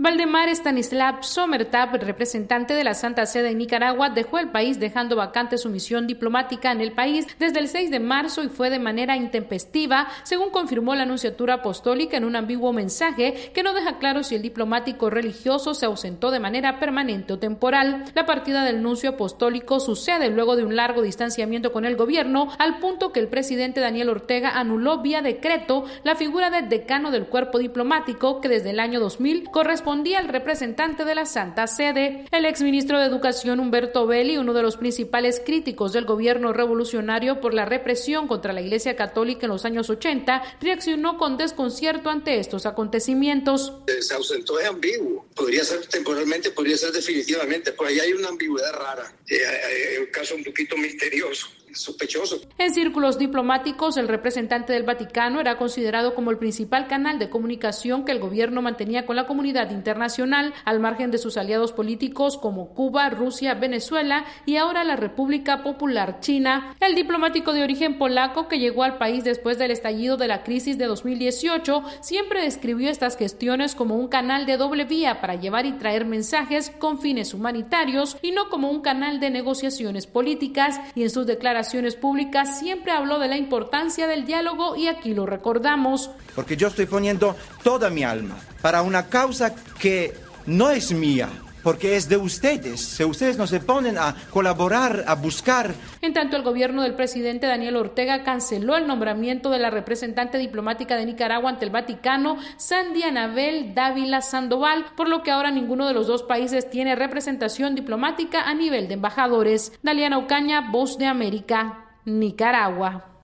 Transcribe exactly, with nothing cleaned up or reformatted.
Valdemar Stanislav Sommertab, representante de la Santa Sede en Nicaragua, dejó el país dejando vacante su misión diplomática en el país desde el seis de marzo y fue de manera intempestiva, según confirmó la Nunciatura Apostólica en un ambiguo mensaje que no deja claro si el diplomático religioso se ausentó de manera permanente o temporal. La partida del nuncio apostólico sucede luego de un largo distanciamiento con el gobierno, al punto que el presidente Daniel Ortega anuló vía decreto la figura del decano del cuerpo diplomático que desde el año dos mil corresponde respondía al representante de la Santa Sede. El exministro de Educación Humberto Belli, uno de los principales críticos del gobierno revolucionario por la represión contra la Iglesia Católica en los años ochenta, reaccionó con desconcierto ante estos acontecimientos. Se ausentó es ambiguo, podría ser temporalmente, podría ser definitivamente, por ahí hay una ambigüedad rara, es un caso un poquito misterioso, sospechoso. En círculos diplomáticos, el representante del Vaticano era considerado como el principal canal de comunicación que el gobierno mantenía con la comunidad internacional, al margen de sus aliados políticos como Cuba, Rusia, Venezuela y ahora la República Popular China. El diplomático de origen polaco que llegó al país después del estallido de la crisis de dos mil dieciocho siempre describió estas gestiones como un canal de doble vía para llevar y traer mensajes con fines humanitarios y no como un canal de negociaciones políticas, y en sus declaraciones públicas siempre habló de la importancia del diálogo y aquí lo recordamos. Porque yo estoy poniendo toda mi alma para una causa que no es mía, porque es de ustedes. Si ustedes no se ponen a colaborar, a buscar. En tanto, el gobierno del presidente Daniel Ortega canceló el nombramiento de la representante diplomática de Nicaragua ante el Vaticano, Sandy Anabel Dávila Sandoval, por lo que ahora ninguno de los dos países tiene representación diplomática a nivel de embajadores. Daliana Ocaña, Voz de América, Nicaragua.